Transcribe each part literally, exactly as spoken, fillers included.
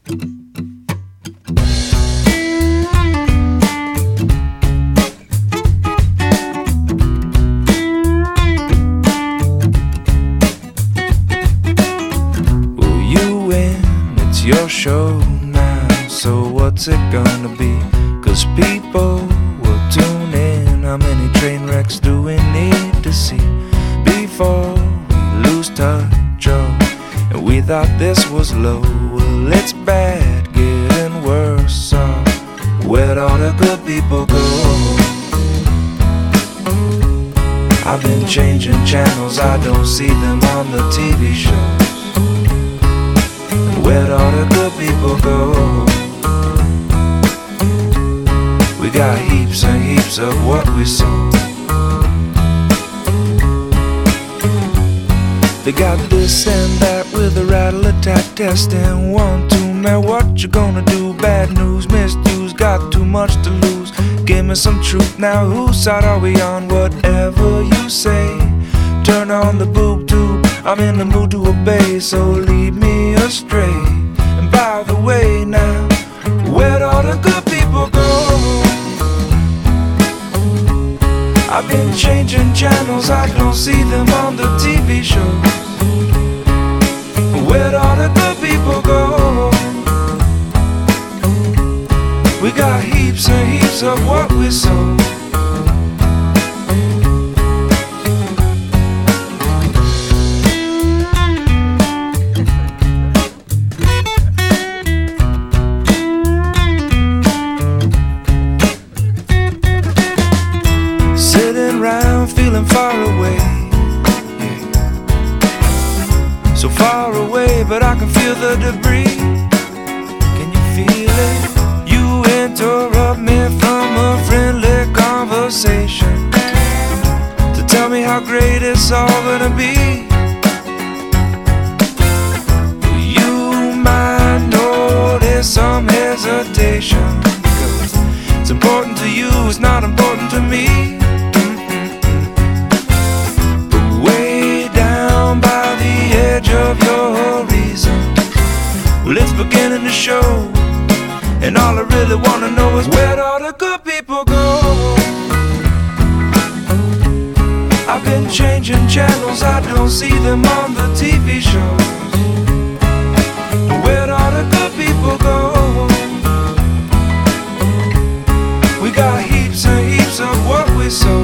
Well, you win, it's your show now, so what's it gonna be? Cause people will tune in. How many train wrecks do we need to see before we lose touch? Oh, and we thought this was low. Well, it's bad, getting worse. So where'd all the good people go? I've been changing channels, I don't see them on the T V shows. And where'd all the good people go? We got heaps and heaps of what we sow. They got this and that with a rattle attack test and one, two, man, what you gonna do? Bad news, misuse, got too much to lose. Give me some truth now, whose side are we on? Whatever you say, turn on the boob tube, I'm in the mood to obey, so lead me astray. And by the way now, where'd all the good people go? I've been changing channels, I don't see them on the T V shows. Where'd all the good people go? We got heaps and heaps of what we sow. Sitting around feeling far away, yeah. So far away, but I can feel the debris. Can you feel it? You interrupt me from a friendly conversation to tell me how great it's all gonna be. You might notice some hesitation, 'cause it's important to you, it's not important to me. Of your reason, well, it's beginning to show, and all I really wanna know is where'd all the good people go? I've been changing channels, I don't see them on the T V shows. Where'd all the good people go? We got heaps and heaps of what we sow.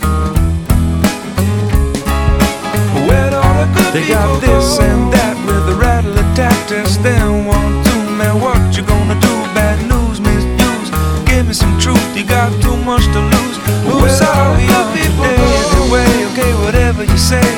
Where'd all the good They got this and that with a rattle attack test. Then one, two, man, what you gonna do? Bad news, misuse. Give me some truth, you got too much to lose. Who's all the good people today? Anyway, okay, whatever you say.